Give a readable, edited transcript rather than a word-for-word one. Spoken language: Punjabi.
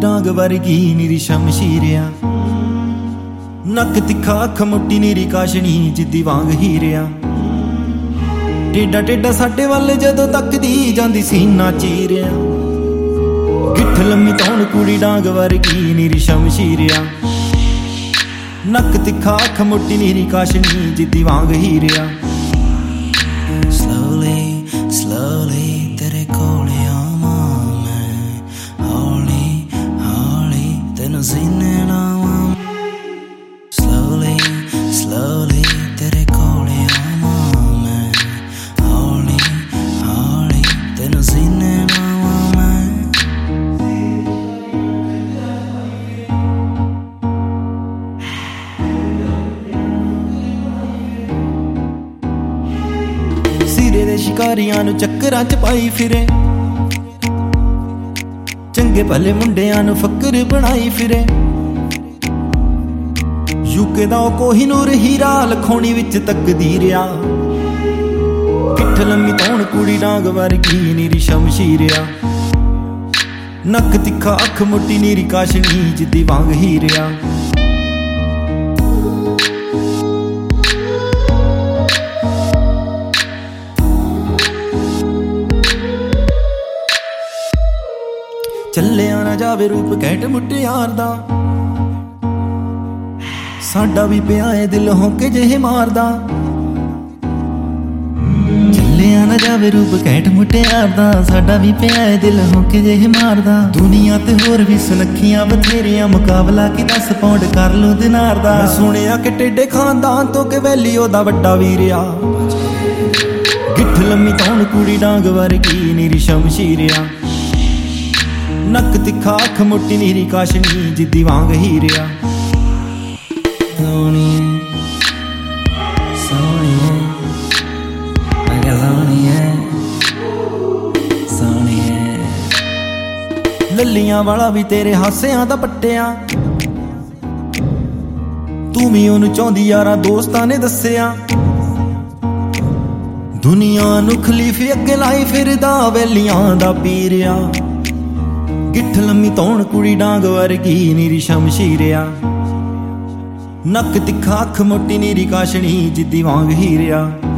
ਡਾਂਗ ਵਰਗੀ ਨੀਰੀ ਸ਼ਮਸ਼ੀਰਿਆ, ਨੱਕ ਤਿੱਖਾ ਅੱਖ ਮੁੱਟੀ ਨੀਰੀ ਕਾਸ਼ਣੀ ਜਿੱਦੀ ਵਾਂਗ ਹੀਰਿਆ, ਟੇਡਾ ਟੇਡਾ ਸਾਡੇ ਵੱਲ ਜਦੋਂ ਤੱਕਦੀ ਜਾਂਦੀ ਸੀਨਾ ਚੀਰਿਆ, ਗਿੱਠ ਲੰਮੀ ਤੌਣ ਕੁੜੀ ਡਾਂਗ ਵਰਗੀ ਨੀਰੀ ਸ਼ਮਸ਼ੀਰਿਆ, ਨੱਕ ਤਿੱਖਾ ਅੱਖ ਮੁੱਟੀ ਨੀਰੀ ਕਾਸ਼ਣੀ ਜਿੱਦੀ ਵਾਂਗ ਹੀਰਿਆ। Slowly ਤੇਰੇ ਕੋਲ ਆਵਾਂ ਮੈਂ, ਹੌਲੀ ਹੌਲੀ ਤੈਨੂੰ ਸੀਨੇ ਲਾਵਾਂ। Slowly ਤੇਰੇ ਕੋਲ ਆਵਾਂ ਮੈਂ, ਹੌਲੀ ਹੌਲੀ ਤੈਨੂੰ ਸੀਨੇ ਲਾਵਾਂ ਮੈਂ। ਸਿਰੇ ਦੇ ਸ਼ਿਕਾਰੀਆਂ ਨੂੰ ਚੱਕਰਾਂ ਚ ਪਾਈ ਫਿਰੇ, ਚੰਗੇ ਭਲੇ ਮੁੰਡਿਆਂ ਨੂੰ ਫੱਕਰ ਬਣਾਈ ਫਿਰੇ, ਯੂਕੇ ਦਾ ਉਹ ਕੋਹੀਨੂਰ ਹੀਰਾ ਲਖੋਣੀ ਵਿੱਚ ਤੱਕਦੀ ਰਿਆ, ਗਿੱਠ ਲੰਮੀ ਤੌਣ ਕੁੜੀ ਡਾਂਗ ਵਰਗੀ ਨੀਰੀ ਸ਼ਮਸ਼ੀਰਿਆ, ਨੱਕ ਤਿੱਖਾ ਅੱਖ ਮੁੱਟੀ ਨੀਰੀ ਕਾਸ਼ਣੀ ਜਿੱਦੀ ਵਾਂਗ ਹੀਰਿਆ। ਚੱਲਿਆ ਨਾ ਜਾਵੇ ਰੂਪ ਘੈਂਟ ਮੁਟਿਆਰ ਦਾ, ਸਾਡਾ ਵੀ ਪਿਆ ਏ ਦਿਲ ਹੋਕੇ ਜਿਹੇ ਮਾਰਦਾ। ਚੱਲਿਆ ਨਾ ਜਾਵੇ ਰੂਪ ਘੈਂਟ ਮੁਟਿਆਰ ਦਾ, ਸਾਡਾ ਵੀ ਪਿਆ ਏ ਦਿਲ ਹੋਕੇ ਜਿਹੇ ਮਾਰਦਾ। ਦੁਨੀਆ ਤੇ ਹੋਰ ਵੀ ਸੁਨੱਖੀਆਂ ਬਥੇਰੀਆਂ, ਮੁਕਾਬਲਾ ਕੀ 10 ਪੌਂਡ ਕਰ ਲੂ ਦਿਨਾਰ ਦਾ। ਮੈਂ ਸੁਣਿਆ ਕਿ ਟੇਡੇ ਖਾਨਦਾਨ ਤੋਂ ਕਿ ਵੈਲੀ ਉਹਦਾ ਵੱਡਾ ਵੀਰ ਆ, ਗਿੱਠ ਲੰਮੀ ਤੌਣ ਕੁੜੀ ਡਾਂਗ ਵਰਗੀ ਨੀਰੀ ਸ਼ਮਸ਼ੀਰਿਆ, ਨੱਕ ਤਿੱਖਾ ਅੱਖ ਮੁੱਟੀ ਨੀਰੀ ਕਾਸ਼ਣੀ ਜਿੱਦੀ ਵਾਂਗ ਹੀਰਿਆ। ਸੋਹਣੀਏ ਸੋਹਣੀਏ ਮੈਂ ਕਿਹਾ ਸੋਹਣੀਏ ਸੋਹਣੀਏ, ਲੱਲੀਆਂ ਵਾਲਾ ਵੀ ਤੇਰੇ ਹਾਸਿਆਂ ਦਾ ਪੱਟਿਆ, ਤੂੰ ਵੀ ਉਹਨੂੰ ਚਾਹੁੰਦੀ ਯਾਰਾਂ ਦੋਸਤਾਂ ਨੇ ਦੱਸਿਆ। ਦੁਨੀਆ ਨੂੰ ਖਲੀਫੇ ਅੱਗੇ ਲਾਈ ਫਿਰਦਾ ਵੈਲੀਆਂ ਦਾ ਪੀਰਿਆ, ਗਿੱਠ ਲੰਮੀ ਤੌਣ ਕੁੜੀ ਡਾਂਗ ਵਰਗੀ ਨੀਰੀ ਸ਼ਮਸ਼ੀਰਿਆ, ਨੱਕ ਤਿੱਖਾ ਅੱਖ ਮੁੱਟੀ ਨੀਰੀ ਕਾਸ਼ਣੀ ਜਿੱਦੀ ਵਾਂਗ ਹੀਰਿਆ।